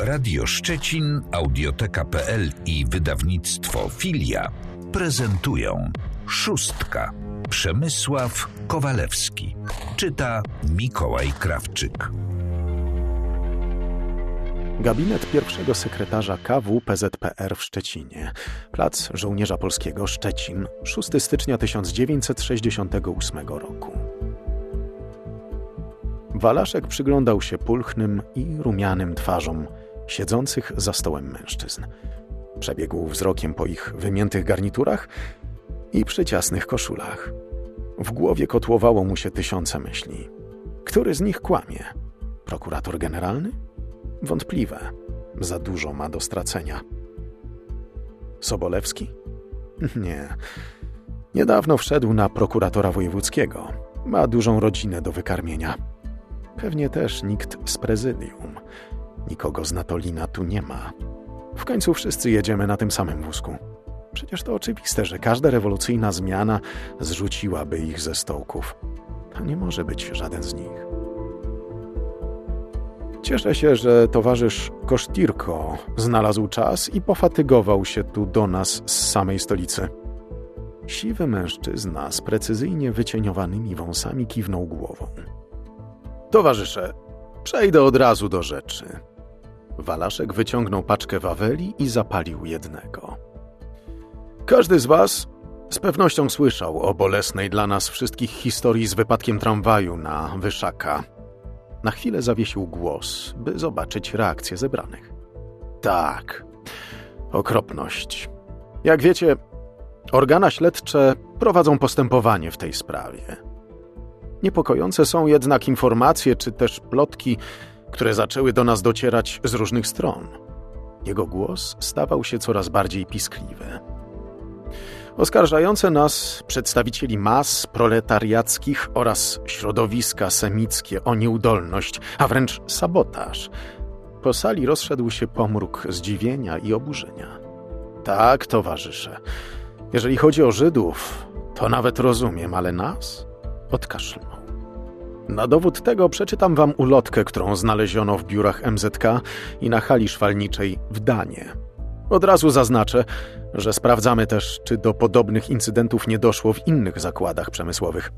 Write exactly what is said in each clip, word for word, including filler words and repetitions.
Radio Szczecin, Audioteka kropka pe el i wydawnictwo Filia prezentują Szóstka. Przemysław Kowalewski. Czyta Mikołaj Krawczyk. Gabinet pierwszego sekretarza K W P Z P R w Szczecinie. Plac Żołnierza Polskiego, Szczecin, szóstego stycznia tysiąc dziewięćset sześćdziesiątego ósmego roku. Walaszek przyglądał się pulchnym i rumianym twarzom siedzących za stołem mężczyzn. Przebiegł wzrokiem po ich wymiętych garniturach i przyciasnych koszulach. W głowie kotłowało mu się tysiące myśli. Który z nich kłamie? Prokurator generalny? Wątpliwe. Za dużo ma do stracenia. Sobolewski? Nie. Niedawno wszedł na prokuratora wojewódzkiego. Ma dużą rodzinę do wykarmienia. Pewnie też nikt z prezydium. Nikogo z Natolina tu nie ma. W końcu wszyscy jedziemy na tym samym wózku. Przecież to oczywiste, że każda rewolucyjna zmiana zrzuciłaby ich ze stołków. To nie może być żaden z nich. Cieszę się, że towarzysz Kosztirko znalazł czas i pofatygował się tu do nas z samej stolicy. Siwy mężczyzna z precyzyjnie wycieniowanymi wąsami kiwnął głową. Towarzysze, przejdę od razu do rzeczy. Walaszek wyciągnął paczkę waweli i zapalił jednego. Każdy z was z pewnością słyszał o bolesnej dla nas wszystkich historii z wypadkiem tramwaju na Wyszaka. Na chwilę zawiesił głos, by zobaczyć reakcję zebranych. Tak, okropność. Jak wiecie, organa śledcze prowadzą postępowanie w tej sprawie. Niepokojące są jednak informacje, czy też plotki, które zaczęły do nas docierać z różnych stron. Jego głos stawał się coraz bardziej piskliwy. Oskarżające nas przedstawicieli mas proletariackich oraz środowiska semickie o nieudolność, a wręcz sabotaż. Po sali rozszedł się pomruk zdziwienia i oburzenia. Tak, towarzysze, jeżeli chodzi o Żydów, to nawet rozumiem, ale nas? Odkaszlnął. Na dowód tego przeczytam wam ulotkę, którą znaleziono w biurach M Z K i na hali szwalniczej w Danie. Od razu zaznaczę, że sprawdzamy też, czy do podobnych incydentów nie doszło w innych zakładach przemysłowych.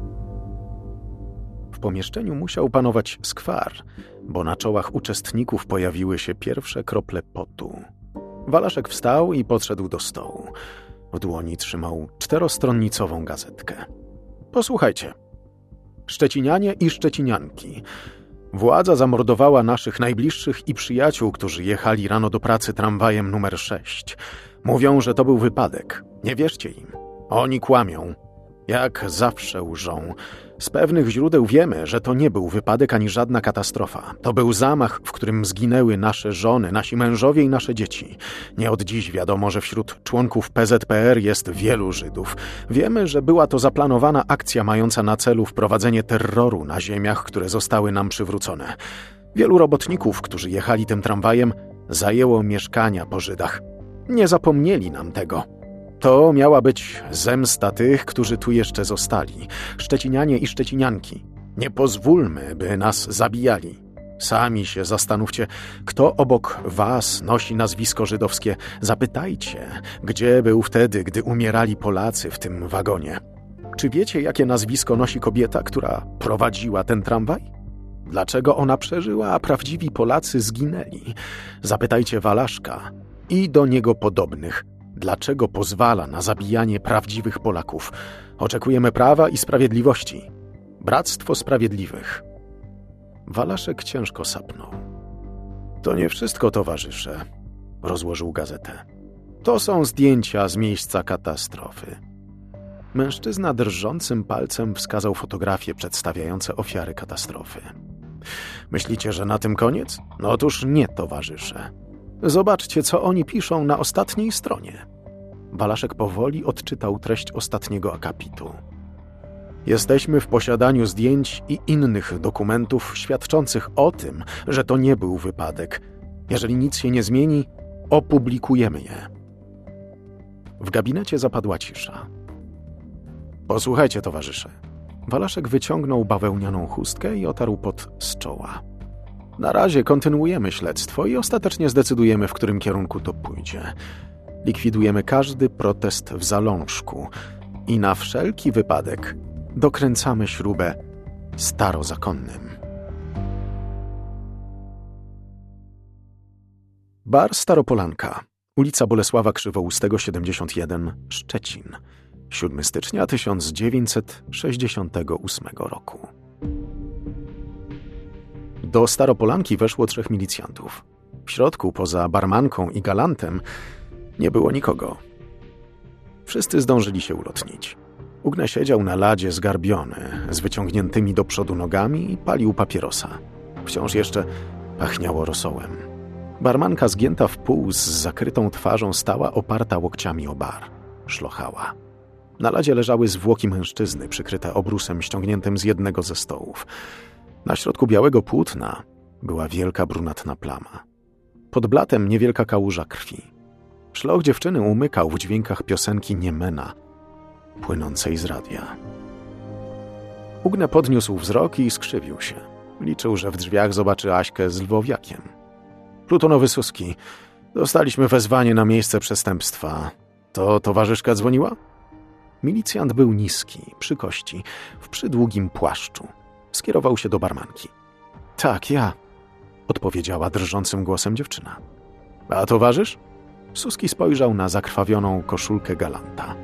W pomieszczeniu musiał panować skwar, bo na czołach uczestników pojawiły się pierwsze krople potu. Walaszek wstał i podszedł do stołu. W dłoni trzymał czterostronnicową gazetkę. Posłuchajcie. Szczecinianie i szczecinianki. Władza zamordowała naszych najbliższych i przyjaciół, którzy jechali rano do pracy tramwajem numer sześć. Mówią, że to był wypadek. Nie wierzcie im. Oni kłamią. Jak zawsze łżą. Z pewnych źródeł wiemy, że to nie był wypadek ani żadna katastrofa. To był zamach, w którym zginęły nasze żony, nasi mężowie i nasze dzieci. Nie od dziś wiadomo, że wśród członków P Z P R jest wielu Żydów. Wiemy, że była to zaplanowana akcja mająca na celu wprowadzenie terroru na ziemiach, które zostały nam przywrócone. Wielu robotników, którzy jechali tym tramwajem, zajęło mieszkania po Żydach. Nie zapomnieli nam tego. To miała być zemsta tych, którzy tu jeszcze zostali. Szczecinianie i szczecinianki. Nie pozwólmy, by nas zabijali. Sami się zastanówcie, kto obok was nosi nazwisko żydowskie. Zapytajcie, gdzie był wtedy, gdy umierali Polacy w tym wagonie. Czy wiecie, jakie nazwisko nosi kobieta, która prowadziła ten tramwaj? Dlaczego ona przeżyła, a prawdziwi Polacy zginęli? Zapytajcie Walaszka i do niego podobnych. Dlaczego pozwala na zabijanie prawdziwych Polaków? Oczekujemy prawa i sprawiedliwości. Bractwo Sprawiedliwych. Walaszek ciężko sapnął. To nie wszystko, towarzysze. Rozłożył gazetę. To są zdjęcia z miejsca katastrofy. Mężczyzna drżącym palcem wskazał fotografie przedstawiające ofiary katastrofy. Myślicie, że na tym koniec? No otóż nie, towarzysze. Zobaczcie, co oni piszą na ostatniej stronie. Walaszek powoli odczytał treść ostatniego akapitu. Jesteśmy w posiadaniu zdjęć i innych dokumentów świadczących o tym, że to nie był wypadek. Jeżeli nic się nie zmieni, opublikujemy je. W gabinecie zapadła cisza. Posłuchajcie, towarzysze. Walaszek wyciągnął bawełnianą chustkę i otarł pot z czoła. Na razie kontynuujemy śledztwo i ostatecznie zdecydujemy, w którym kierunku to pójdzie. Likwidujemy każdy protest w zalążku i na wszelki wypadek dokręcamy śrubę starozakonnym. Bar Staropolanka, ulica Bolesława Krzywoustego siedemdziesiąt jeden, Szczecin, siódmego stycznia tysiąc dziewięćset sześćdziesiątego ósmego roku. Do Staropolanki weszło trzech milicjantów. W środku, poza barmanką i galantem, nie było nikogo. Wszyscy zdążyli się ulotnić. Ugne siedział na ladzie zgarbiony, z wyciągniętymi do przodu nogami i palił papierosa. Wciąż jeszcze pachniało rosołem. Barmanka zgięta w pół z zakrytą twarzą stała oparta łokciami o bar. Szlochała. Na ladzie leżały zwłoki mężczyzny przykryte obrusem ściągniętym z jednego ze stołów. Na środku białego płótna była wielka brunatna plama. Pod blatem niewielka kałuża krwi. Szloch dziewczyny umykał w dźwiękach piosenki Niemena, płynącej z radia. Ugne podniósł wzrok i skrzywił się. Liczył, że w drzwiach zobaczy Aśkę z Lwowiakiem. Plutonowy Suski, dostaliśmy wezwanie na miejsce przestępstwa. To towarzyszka dzwoniła? Milicjant był niski, przy kości, w przydługim płaszczu. Skierował się do barmanki. Tak, ja, odpowiedziała drżącym głosem dziewczyna. A towarzysz? Suski spojrzał na zakrwawioną koszulkę galanta.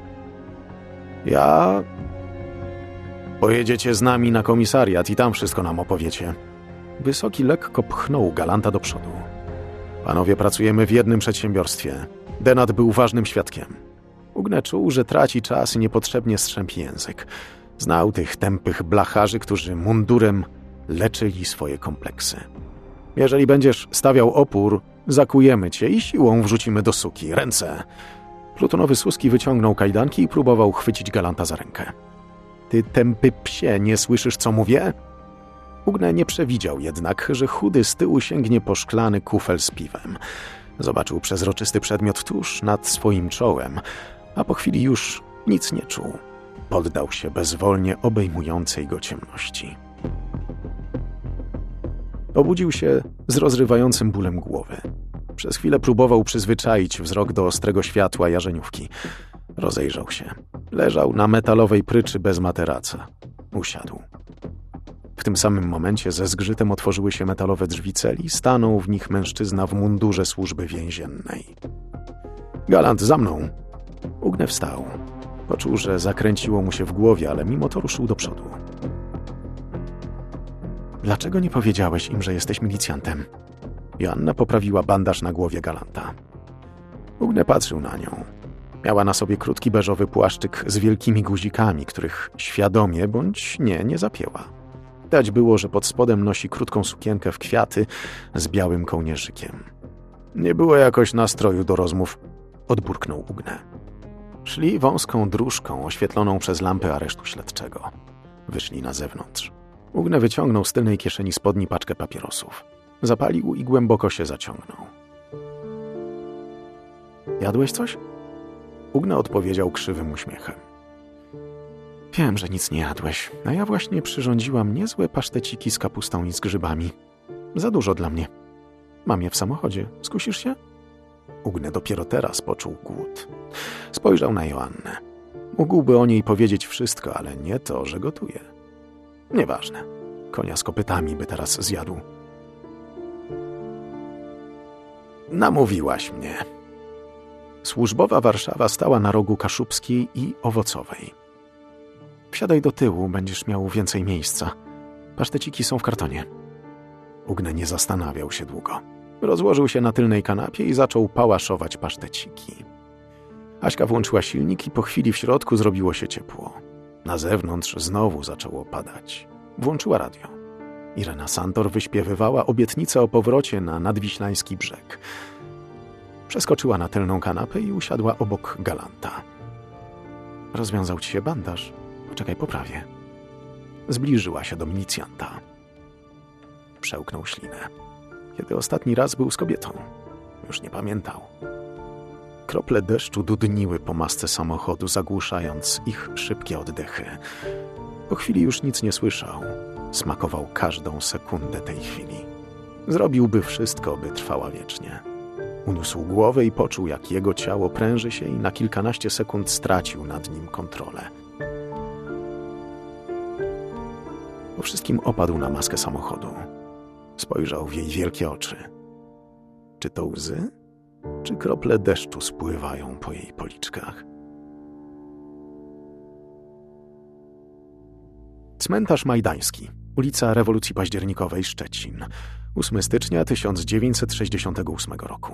Ja... Pojedziecie z nami na komisariat i tam wszystko nam opowiecie. Wysoki lekko pchnął galanta do przodu. Panowie, pracujemy w jednym przedsiębiorstwie. Denat był ważnym świadkiem. Ugne czuł, że traci czas i niepotrzebnie strzępi język. Znał tych tępych blacharzy, którzy mundurem leczyli swoje kompleksy. Jeżeli będziesz stawiał opór, zakujemy cię i siłą wrzucimy do suki. Ręce! Plutonowy Suski wyciągnął kajdanki i próbował chwycić galanta za rękę. Ty, tępy psie, nie słyszysz, co mówię? Ugne nie przewidział jednak, że chudy z tyłu sięgnie po szklany kufel z piwem. Zobaczył przezroczysty przedmiot tuż nad swoim czołem, a po chwili już nic nie czuł. Poddał się bezwolnie obejmującej go ciemności. Obudził się z rozrywającym bólem głowy. Przez chwilę próbował przyzwyczaić wzrok do ostrego światła jarzeniówki. Rozejrzał się. Leżał na metalowej pryczy bez materaca. Usiadł. W tym samym momencie ze zgrzytem otworzyły się metalowe drzwi celi. Stanął w nich mężczyzna w mundurze służby więziennej. Galant, za mną! Ugne wstał. Poczuł, że zakręciło mu się w głowie, ale mimo to ruszył do przodu. Dlaczego nie powiedziałeś im, że jesteś milicjantem? Joanna poprawiła bandaż na głowie galanta. Ugne patrzył na nią. Miała na sobie krótki beżowy płaszczyk z wielkimi guzikami, których świadomie bądź nie, nie zapięła. Widać było, że pod spodem nosi krótką sukienkę w kwiaty z białym kołnierzykiem. Nie było jakoś nastroju do rozmów, odburknął Ugne. Szli wąską dróżką oświetloną przez lampy aresztu śledczego. Wyszli na zewnątrz. Ugne wyciągnął z tylnej kieszeni spodni paczkę papierosów. Zapalił i głęboko się zaciągnął. Jadłeś coś? Ugne odpowiedział krzywym uśmiechem. Wiem, że nic nie jadłeś, a ja właśnie przyrządziłam niezłe paszteciki z kapustą i z grzybami. Za dużo dla mnie. Mam je w samochodzie. Skusisz się? Ugne dopiero teraz poczuł głód. Spojrzał na Joannę. Mógłby o niej powiedzieć wszystko, ale nie to, że gotuje. Nieważne. Konia z kopytami by teraz zjadł. Namówiłaś mnie. Służbowa Warszawa stała na rogu Kaszubskiej i Owocowej. Wsiadaj do tyłu, będziesz miał więcej miejsca. Paszteciki są w kartonie. Ugne nie zastanawiał się długo. Rozłożył się na tylnej kanapie i zaczął pałaszować paszteciki. Aśka włączyła silnik i po chwili w środku zrobiło się ciepło. Na zewnątrz znowu zaczęło padać. Włączyła radio. Irena Santor wyśpiewywała obietnicę o powrocie na nadwiślański brzeg. Przeskoczyła na tylną kanapę i usiadła obok galanta. Rozwiązał ci się bandaż. Poczekaj, poprawię. Zbliżyła się do milicjanta. Przełknął ślinę. Kiedy ostatni raz był z kobietą? Już nie pamiętał. Krople deszczu dudniły po masce samochodu, zagłuszając ich szybkie oddechy. Po chwili już nic nie słyszał. Smakował każdą sekundę tej chwili. Zrobiłby wszystko, by trwała wiecznie. Uniósł głowę i poczuł, jak jego ciało pręży się i na kilkanaście sekund stracił nad nim kontrolę. Po wszystkim opadł na maskę samochodu. Spojrzał w jej wielkie oczy. Czy to łzy, czy krople deszczu spływają po jej policzkach? Cmentarz Majdański, ulica Rewolucji Październikowej, Szczecin, ósmego stycznia tysiąc dziewięćset sześćdziesiątego ósmego roku.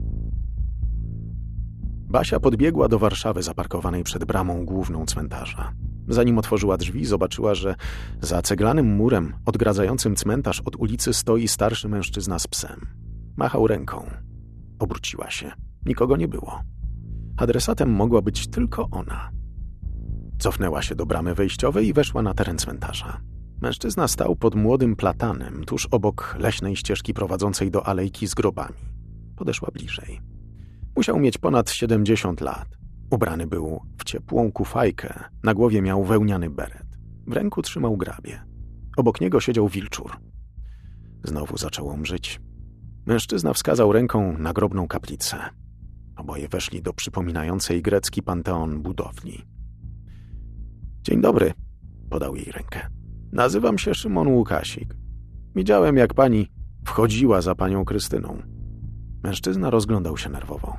Basia podbiegła do Warszawy zaparkowanej przed bramą główną cmentarza. Zanim otworzyła drzwi, zobaczyła, że za ceglanym murem odgradzającym cmentarz od ulicy stoi starszy mężczyzna z psem. Machał ręką. Obróciła się. Nikogo nie było. Adresatem mogła być tylko ona. Cofnęła się do bramy wejściowej i weszła na teren cmentarza. Mężczyzna stał pod młodym platanem, tuż obok leśnej ścieżki prowadzącej do alejki z grobami. Podeszła bliżej. Musiał mieć ponad siedemdziesiąt lat. Ubrany był w ciepłą kufajkę, na głowie miał wełniany beret. W ręku trzymał grabie. Obok niego siedział wilczur. Znowu zaczęło mrzyć. Mężczyzna wskazał ręką na grobną kaplicę. Oboje weszli do przypominającej grecki panteon budowli. Dzień dobry, podał jej rękę. Nazywam się Szymon Łukasik. Widziałem, jak pani wchodziła za panią Krystyną. Mężczyzna rozglądał się nerwowo.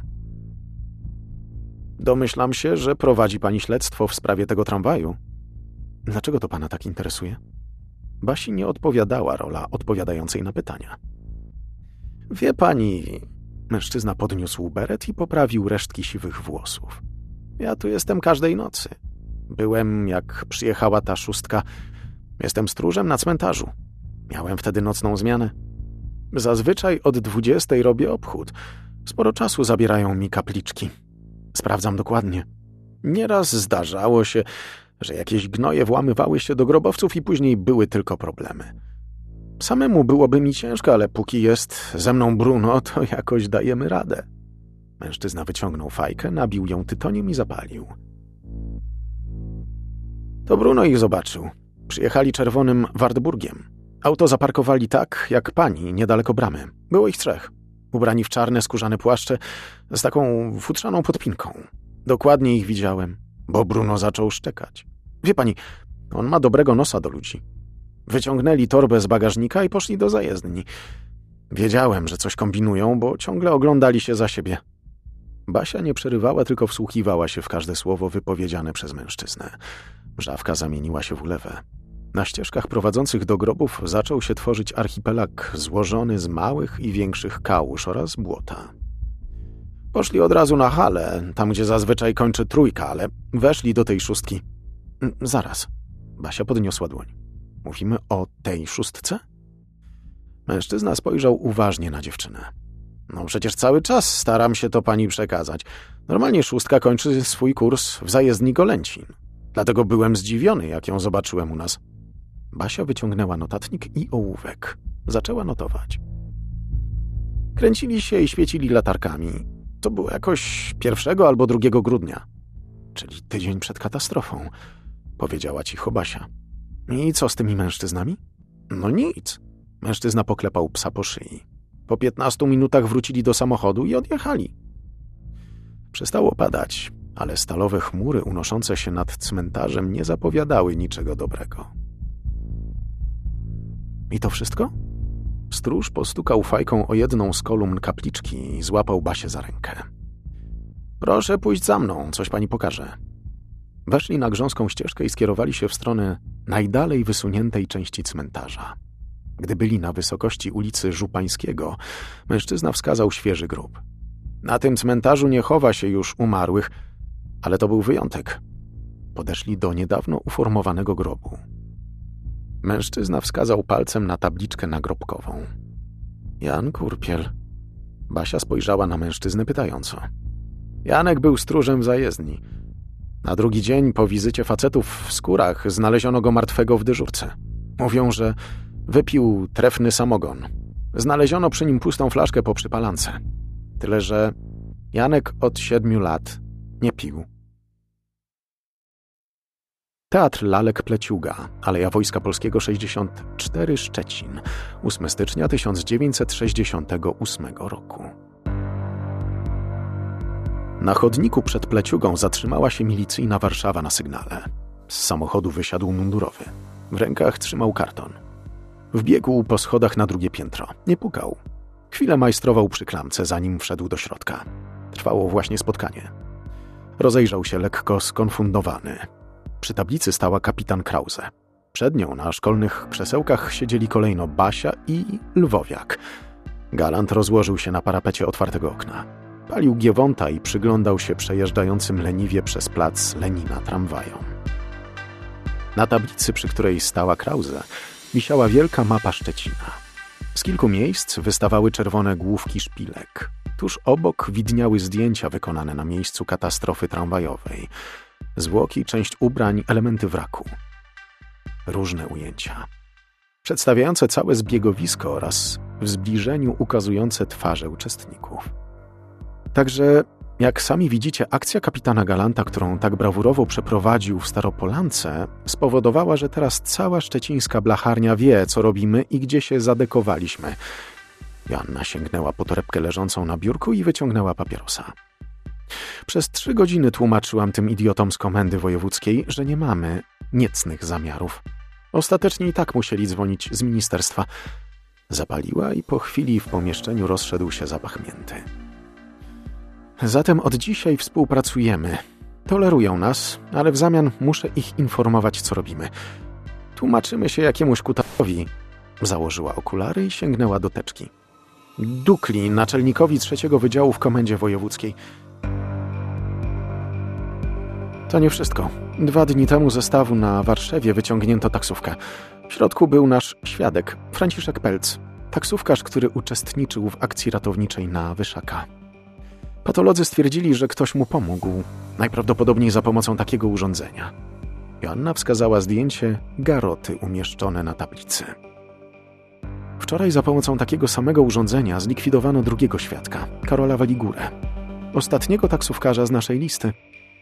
Domyślam się, że prowadzi pani śledztwo w sprawie tego tramwaju. Dlaczego to pana tak interesuje? Basi nie odpowiadała rola odpowiadającej na pytania. Wie pani... Mężczyzna podniósł beret i poprawił resztki siwych włosów. Ja tu jestem każdej nocy. Byłem, jak przyjechała ta szóstka. Jestem stróżem na cmentarzu. Miałem wtedy nocną zmianę. Zazwyczaj od dwudziestej robię obchód. Sporo czasu zabierają mi kapliczki. Sprawdzam dokładnie. Nieraz zdarzało się, że jakieś gnoje włamywały się do grobowców i później były tylko problemy. Samemu byłoby mi ciężko, ale póki jest ze mną Bruno, to jakoś dajemy radę. Mężczyzna wyciągnął fajkę, nabił ją tytoniem i zapalił. To Bruno ich zobaczył. Przyjechali czerwonym Wartburgiem. Auto zaparkowali tak, jak pani, niedaleko bramy. Było ich trzech. Ubrani w czarne, skórzane płaszcze z taką futrzaną podpinką. Dokładnie ich widziałem, bo Bruno zaczął szczekać. Wie pani, on ma dobrego nosa do ludzi. Wyciągnęli torbę z bagażnika i poszli do zajezdni. Wiedziałem, że coś kombinują, bo ciągle oglądali się za siebie. Basia nie przerywała, tylko wsłuchiwała się w każde słowo wypowiedziane przez mężczyznę. Mrzawka zamieniła się w ulewę. Na ścieżkach prowadzących do grobów zaczął się tworzyć archipelag złożony z małych i większych kałuż oraz błota. Poszli od razu na halę, tam gdzie zazwyczaj kończy trójka, ale weszli do tej szóstki. Zaraz. Basia podniosła dłoń. Mówimy o tej szóstce? Mężczyzna spojrzał uważnie na dziewczynę. No przecież cały czas staram się to pani przekazać. Normalnie szóstka kończy swój kurs w zajezdni Golęcin. Dlatego byłem zdziwiony, jak ją zobaczyłem u nas. Basia wyciągnęła notatnik i ołówek. Zaczęła notować. Kręcili się i świecili latarkami. To było jakoś pierwszego albo drugiego grudnia. Czyli tydzień przed katastrofą, powiedziała cicho Basia. I co z tymi mężczyznami? No nic. Mężczyzna poklepał psa po szyi. Po piętnastu minutach wrócili do samochodu i odjechali. Przestało padać, ale stalowe chmury unoszące się nad cmentarzem nie zapowiadały niczego dobrego. I to wszystko? Stróż postukał fajką o jedną z kolumn kapliczki i złapał Basię za rękę. Proszę pójść za mną, coś pani pokaże. Weszli na grząską ścieżkę i skierowali się w stronę najdalej wysuniętej części cmentarza. Gdy byli na wysokości ulicy Żupańskiego, mężczyzna wskazał świeży grób. Na tym cmentarzu nie chowa się już umarłych, ale to był wyjątek. Podeszli do niedawno uformowanego grobu. Mężczyzna wskazał palcem na tabliczkę nagrobkową. Jan Kurpiel. Basia spojrzała na mężczyznę pytająco. Janek był stróżem w zajezdni. Na drugi dzień po wizycie facetów w skórach znaleziono go martwego w dyżurce. Mówią, że wypił trefny samogon. Znaleziono przy nim pustą flaszkę po przypalance. Tyle, że Janek od siedmiu lat nie pił. Teatr Lalek Pleciuga, Aleja Wojska Polskiego sześćdziesiąt cztery, Szczecin, ósmego stycznia tysiąc dziewięćset sześćdziesiątego ósmego roku. Na chodniku przed Pleciugą zatrzymała się milicyjna Warszawa na sygnale. Z samochodu wysiadł mundurowy. W rękach trzymał karton. Wbiegł po schodach na drugie piętro. Nie pukał. Chwilę majstrował przy klamce, zanim wszedł do środka. Trwało właśnie spotkanie. Rozejrzał się lekko skonfundowany. Przy tablicy stała kapitan Krause. Przed nią na szkolnych krzesełkach siedzieli kolejno Basia i Lwowiak. Galant rozłożył się na parapecie otwartego okna. Palił giewonta i przyglądał się przejeżdżającym leniwie przez plac Lenina tramwajom. Na tablicy, przy której stała Krause, wisiała wielka mapa Szczecina. Z kilku miejsc wystawały czerwone główki szpilek. Tuż obok widniały zdjęcia wykonane na miejscu katastrofy tramwajowej. Zwłoki, część ubrań, elementy wraku. Różne ujęcia, przedstawiające całe zbiegowisko oraz w zbliżeniu ukazujące twarze uczestników. Także, jak sami widzicie, akcja kapitana Galanta, którą tak brawurowo przeprowadził w Staropolance, spowodowała, że teraz cała szczecińska blacharnia wie, co robimy i gdzie się zadekowaliśmy. Joanna sięgnęła po torebkę leżącą na biurku i wyciągnęła papierosa. Przez trzy godziny tłumaczyłam tym idiotom z komendy wojewódzkiej, że nie mamy niecnych zamiarów. Ostatecznie i tak musieli dzwonić z ministerstwa. Zapaliła i po chwili w pomieszczeniu rozszedł się zapach mięty. Zatem od dzisiaj współpracujemy. Tolerują nas, ale w zamian muszę ich informować, co robimy. Tłumaczymy się jakiemuś kutarowi. Założyła okulary i sięgnęła do teczki. Dukli, naczelnikowi trzeciego wydziału w komendzie wojewódzkiej. To nie wszystko. Dwa dni temu ze stawu na Warszewie wyciągnięto taksówkę. W środku był nasz świadek, Franciszek Pelc, taksówkarz, który uczestniczył w akcji ratowniczej na Wyszaka. Patolodzy stwierdzili, że ktoś mu pomógł, najprawdopodobniej za pomocą takiego urządzenia. Joanna wskazała zdjęcie garoty umieszczone na tablicy. Wczoraj za pomocą takiego samego urządzenia zlikwidowano drugiego świadka, Karola Waligurę, ostatniego taksówkarza z naszej listy.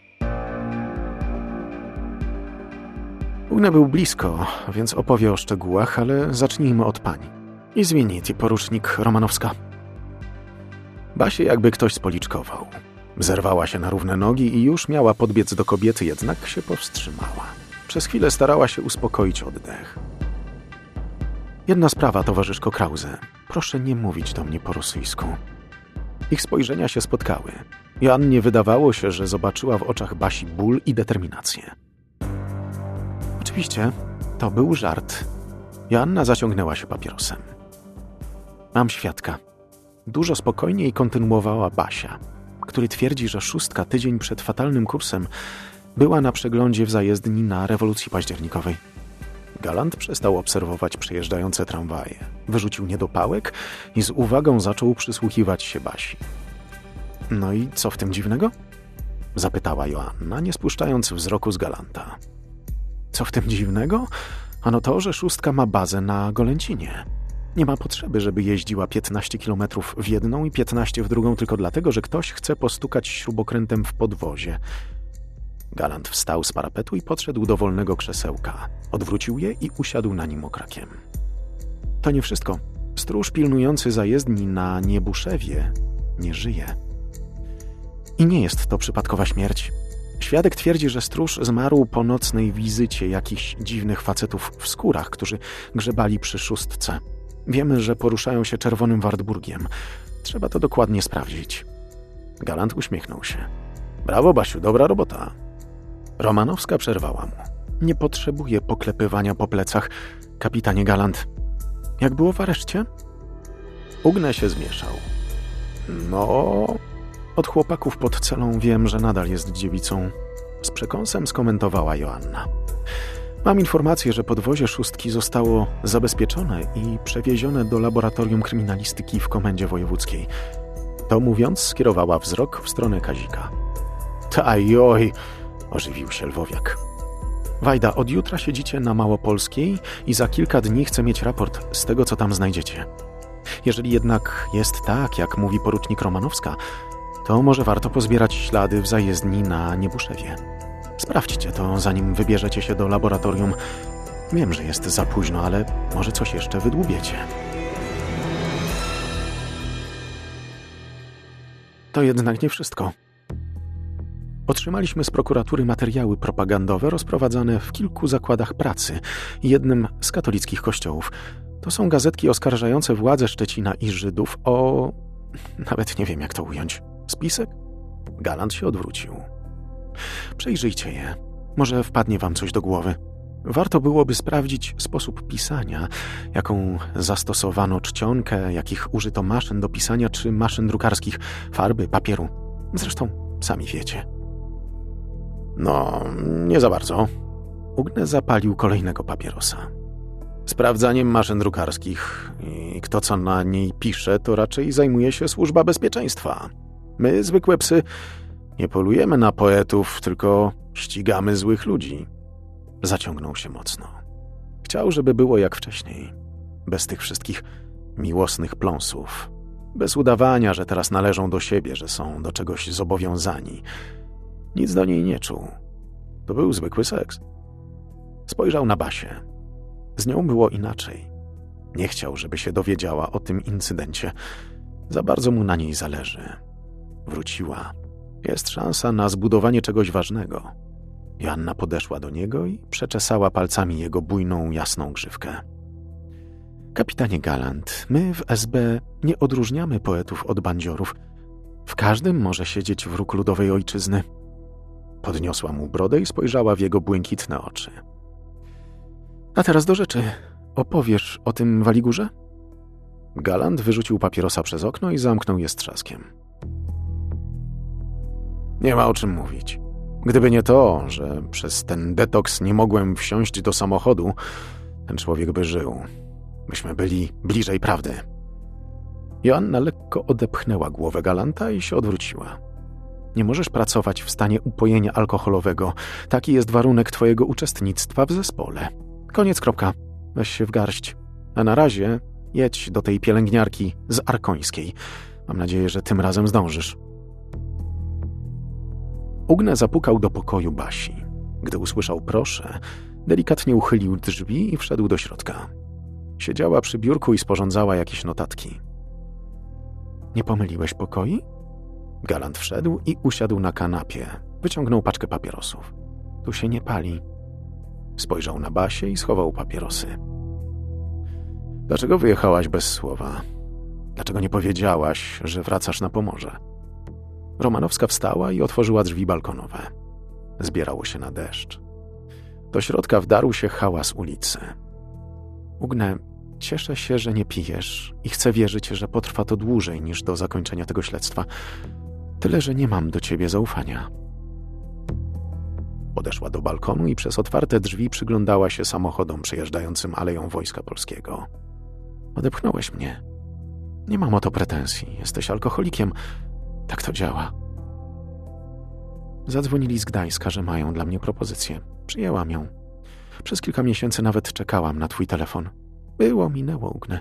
Ugne był blisko, więc opowie o szczegółach, ale zacznijmy od pań. Izwiniti, porucznik Romanowska. Basię jakby ktoś spoliczkował. Zerwała się na równe nogi i już miała podbiec do kobiety, jednak się powstrzymała. Przez chwilę starała się uspokoić oddech. Jedna sprawa, towarzyszko Krause. Proszę nie mówić do mnie po rosyjsku. Ich spojrzenia się spotkały. Joannie wydawało się, że zobaczyła w oczach Basi ból i determinację. Oczywiście, to był żart. Joanna zaciągnęła się papierosem. Mam świadka. Dużo spokojniej kontynuowała Basia, który twierdzi, że szóstka tydzień przed fatalnym kursem była na przeglądzie w zajezdni na rewolucji październikowej. Galant przestał obserwować przejeżdżające tramwaje, wyrzucił niedopałek i z uwagą zaczął przysłuchiwać się Basi. No i co w tym dziwnego? Zapytała Joanna, nie spuszczając wzroku z Galanta. Co w tym dziwnego? Ano to, że szóstka ma bazę na Golęcinie. Nie ma potrzeby, żeby jeździła piętnaście kilometrów w jedną i piętnaście w drugą tylko dlatego, że ktoś chce postukać śrubokrętem w podwozie. Galant wstał z parapetu i podszedł do wolnego krzesełka. Odwrócił je i usiadł na nim okrakiem. To nie wszystko. Stróż pilnujący zajezdni na Niebuszewie nie żyje. I nie jest to przypadkowa śmierć. Świadek twierdzi, że stróż zmarł po nocnej wizycie jakichś dziwnych facetów w skórach, którzy grzebali przy szóstce. Wiemy, że poruszają się czerwonym Wartburgiem. Trzeba to dokładnie sprawdzić. Galant uśmiechnął się. Brawo, Basiu, dobra robota. Romanowska przerwała mu. Nie potrzebuję poklepywania po plecach, kapitanie Galant. Jak było w areszcie? Ugne się zmieszał. No, od chłopaków pod celą wiem, że nadal jest dziewicą. Z przekąsem skomentowała Joanna. Mam informację, że podwozie szóstki zostało zabezpieczone i przewiezione do laboratorium kryminalistyki w komendzie wojewódzkiej. To mówiąc, skierowała wzrok w stronę Kazika. Tajoj, ożywił się Lwowiak. Wajda, od jutra siedzicie na Małopolskiej i za kilka dni chcę mieć raport z tego, co tam znajdziecie. Jeżeli jednak jest tak, jak mówi porucznik Romanowska, to może warto pozbierać ślady w zajezdni na Niebuszewie. Sprawdźcie to, zanim wybierzecie się do laboratorium. Wiem, że jest za późno, ale może coś jeszcze wydłubiecie. To jednak nie wszystko. Otrzymaliśmy z prokuratury materiały propagandowe rozprowadzane w kilku zakładach pracy, jednym z katolickich kościołów. To są gazetki oskarżające władze Szczecina i Żydów o... nawet nie wiem, jak to ująć. Spisek? Galant się odwrócił. Przejrzyjcie je. Może wpadnie wam coś do głowy. Warto byłoby sprawdzić sposób pisania, jaką zastosowano czcionkę, jakich użyto maszyn do pisania czy maszyn drukarskich, farby, papieru. Zresztą sami wiecie. No, nie za bardzo. Ugnę zapalił kolejnego papierosa. Sprawdzaniem maszyn drukarskich i kto co na niej pisze, to raczej zajmuje się Służba Bezpieczeństwa. My, zwykłe psy, nie polujemy na poetów, tylko ścigamy złych ludzi. Zaciągnął się mocno. Chciał, żeby było jak wcześniej. Bez tych wszystkich miłosnych pląsów. Bez udawania, że teraz należą do siebie, że są do czegoś zobowiązani. Nic do niej nie czuł. To był zwykły seks. Spojrzał na Basię. Z nią było inaczej. Nie chciał, żeby się dowiedziała o tym incydencie. Za bardzo mu na niej zależy. Wróciła. Jest szansa na zbudowanie czegoś ważnego. Joanna podeszła do niego i przeczesała palcami jego bujną, jasną grzywkę. Kapitanie Galant, my w S B nie odróżniamy poetów od bandziorów. W każdym może siedzieć wróg ludowej ojczyzny. Podniosła mu brodę i spojrzała w jego błękitne oczy. A teraz do rzeczy. Opowiesz o tym waligurze? Galant wyrzucił papierosa przez okno i zamknął je strzaskiem. Nie ma o czym mówić. Gdyby nie to, że przez ten detoks nie mogłem wsiąść do samochodu, ten człowiek by żył. Myśmy byli bliżej prawdy. Joanna lekko odepchnęła głowę Galanta i się odwróciła. Nie możesz pracować w stanie upojenia alkoholowego. Taki jest warunek twojego uczestnictwa w zespole. Koniec, kropka. Weź się w garść. A na razie jedź do tej pielęgniarki z Arkońskiej. Mam nadzieję, że tym razem zdążysz. Ugnę zapukał do pokoju Basi. Gdy usłyszał proszę, delikatnie uchylił drzwi i wszedł do środka. Siedziała przy biurku i sporządzała jakieś notatki. Nie pomyliłeś pokoi? Galant wszedł i usiadł na kanapie. Wyciągnął paczkę papierosów. Tu się nie pali. Spojrzał na Basię i schował papierosy. Dlaczego wyjechałaś bez słowa? Dlaczego nie powiedziałaś, że wracasz na Pomorze? Romanowska wstała i otworzyła drzwi balkonowe. Zbierało się na deszcz. Do środka wdarł się hałas ulicy. Ugnę, cieszę się, że nie pijesz i chcę wierzyć, że potrwa to dłużej niż do zakończenia tego śledztwa. Tyle, że nie mam do ciebie zaufania. Podeszła do balkonu i przez otwarte drzwi przyglądała się samochodom przejeżdżającym Aleją Wojska Polskiego. Odepchnąłeś mnie. Nie mam o to pretensji. Jesteś alkoholikiem. Tak to działa. Zadzwonili z Gdańska, że mają dla mnie propozycję. Przyjęłam ją. Przez kilka miesięcy nawet czekałam na twój telefon. Było, minęło, Ugnę.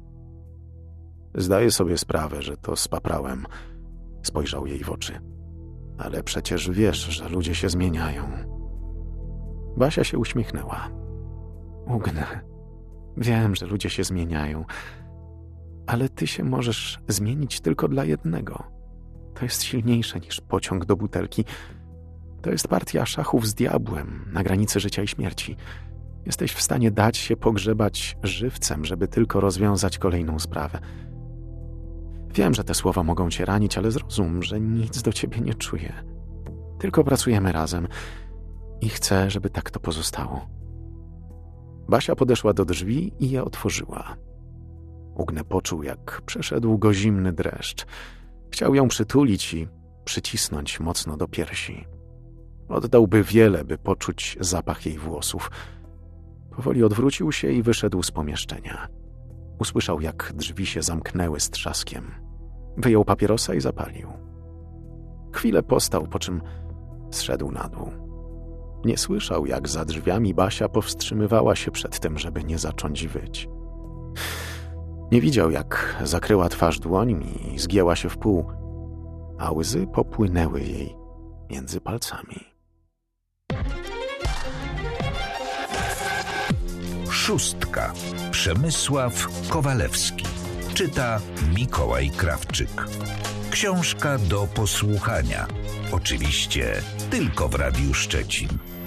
Zdaję sobie sprawę, że to spaprałem. Spojrzał jej w oczy. Ale przecież wiesz, że ludzie się zmieniają. Basia się uśmiechnęła. Ugnę. Wiem, że ludzie się zmieniają. Ale ty się możesz zmienić tylko dla jednego. To jest silniejsze niż pociąg do butelki. To jest partia szachów z diabłem na granicy życia i śmierci. Jesteś w stanie dać się pogrzebać żywcem, żeby tylko rozwiązać kolejną sprawę. Wiem, że te słowa mogą cię ranić, ale zrozum, że nic do ciebie nie czuję. Tylko pracujemy razem i chcę, żeby tak to pozostało. Basia podeszła do drzwi i je otworzyła. Ugnę poczuł, jak przeszedł go zimny dreszcz. Chciał ją przytulić i przycisnąć mocno do piersi. Oddałby wiele, by poczuć zapach jej włosów. Powoli odwrócił się i wyszedł z pomieszczenia. Usłyszał, jak drzwi się zamknęły z trzaskiem. Wyjął papierosa i zapalił. Chwilę postał, po czym zszedł na dół. Nie słyszał, jak za drzwiami Basia powstrzymywała się przed tym, żeby nie zacząć wyć. Nie widział, jak zakryła twarz dłońmi i zgięła się w pół, a łzy popłynęły jej między palcami. Szóstka. Przemysław Kowalewski. Czyta Mikołaj Krawczyk. Książka do posłuchania. Oczywiście tylko w Radiu Szczecin.